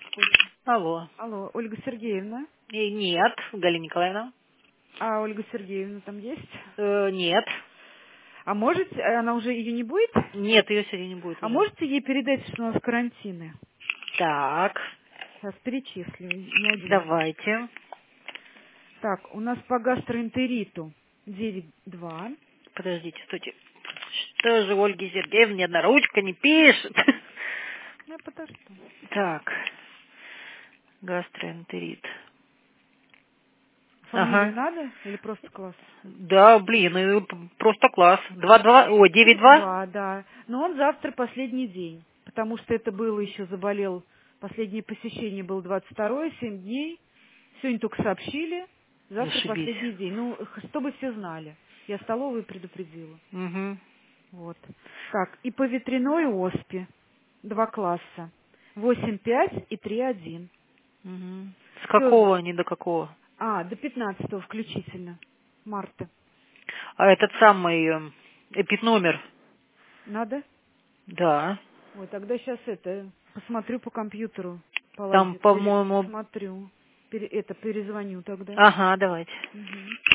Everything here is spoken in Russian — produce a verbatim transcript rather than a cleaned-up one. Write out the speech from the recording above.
секундочку. Алло. Алло, Ольга Сергеевна? Э, Нет, Галина Николаевна. А Ольга Сергеевна там есть? Э, Нет. А можете, она уже ее не будет? Нет, ее сегодня не будет А уже. можете ей передать, что у нас карантины? Так, Сейчас перечислю, не один. давайте. Так, у нас по гастроэнтериту девять два. Подождите, стойте. Что же Ольге Сергеевне ни одна ручка не пишет? Ну, подожди. Так, гастроэнтерит. Фамилию Ага. надо или просто класс? Да, блин, э, п- просто класс. Два два, ой, девять девять два? два, да. Но он завтра последний день, потому что это было еще заболел, последнее посещение было двадцать второе, семь дней. Сегодня только сообщили, завтра Зашибись. последний день. Ну, х- чтобы все знали. Я столовую предупредила. Угу. Вот. Так, и по ветряной оспе два класса. восемь пять и три один. Угу. С Все, какого они до какого? а, до пятнадцатого включительно, марта. А этот самый э, эпидномер? Надо? Да. Ой, тогда сейчас это, посмотрю по компьютеру, Там, полазю, пере- по-моему... посмотрю, пере- это, перезвоню тогда. Ага, давайте. Мгм.